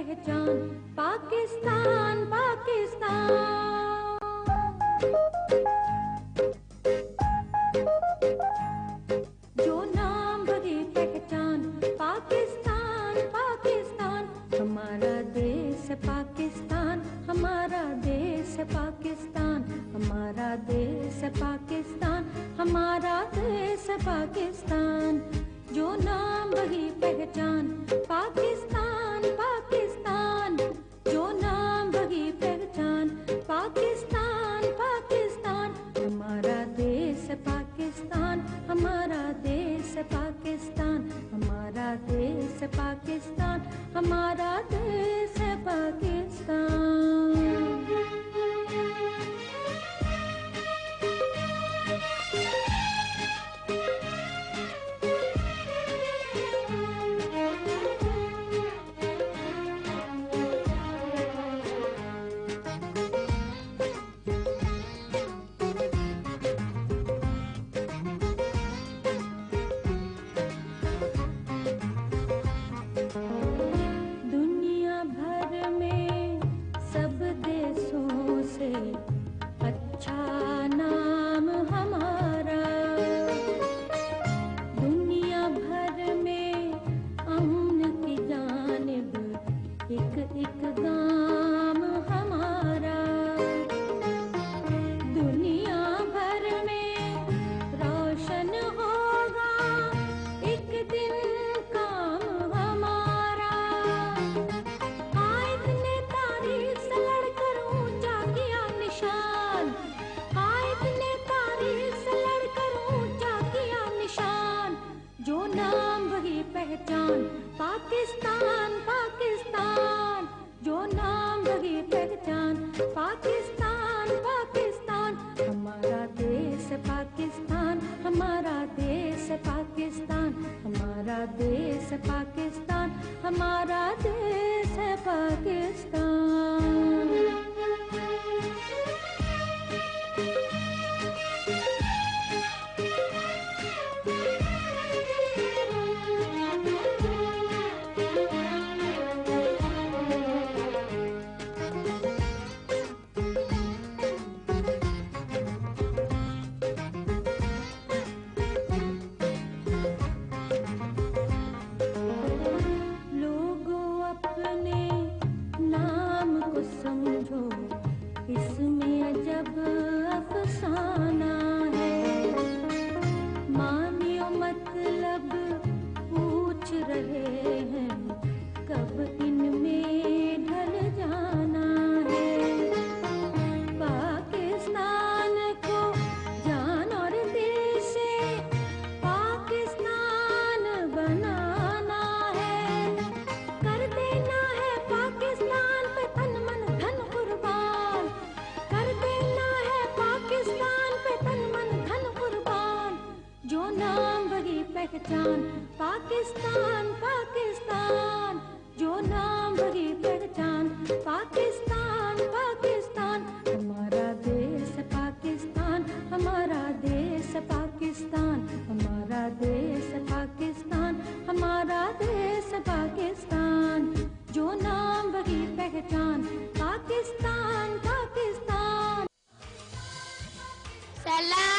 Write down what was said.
पहचान पाकिस्तान पाकिस्तान। जो नाम भरी पहचान पाकिस्तान पाकिस्तान। हमारा देश पाकिस्तान, हमारा देश पाकिस्तान, हमारा देश पाकिस्तान, हमारा देश पाकिस्तान। जो नाम भरी पहचान पाकिस्तान पाकिस्तान। जो नाम भरी पहचान पाकिस्तान पाकिस्तान। हमारा देश पाकिस्तान, हमारा देश पाकिस्तान, हमारा देश पाकिस्तान, हमारा देश पाकिस्तान। अच्छा नाम हमारा दुनिया भर में अमन की जानिब एक एक गाम हमारा। दुनिया भर में रोशन होगा एक दिन काम हमारा। आए इतने तारीख से लड़कर ऊंचा किया निशान। आए इतने तारीख से लड़कर ऊंचा किया निशान। जो नाम वही पहचान पाकिस्तान पाकिस्तान। जो नाम वही पहचान पाकिस्तान पाकिस्तान। हमारा देश पाकिस्तान, हमारा देश पाकिस्तान, हमारा देश पाकिस्तान, हमारा देश पाकिस्तान। समझो इसमें अजब अफसाना है। मानियो मतलब पूछ रहे हैं कब इनमें ढल जाना है। पाकिस्तान को जान और दिल से पाकिस्तान बनाना है। कर देना है पाकिस्तान पे तन मन धन कुर्बान। कर देना है पाकिस्तान पे तन मन धन कुर्बान। जो नाम वही पहचान पाकिस्तान पाकिस्तान। जो नाम वही पहचान पाकिस्तान पाकिस्तान। हमारा देश पाकिस्तान, हमारा देश पाकिस्तान, हमारा देश पाकिस्तान, हमारा देश पाकिस्तान। जो नाम वही पहचान पाकिस्तान पाकिस्तान। सलाम।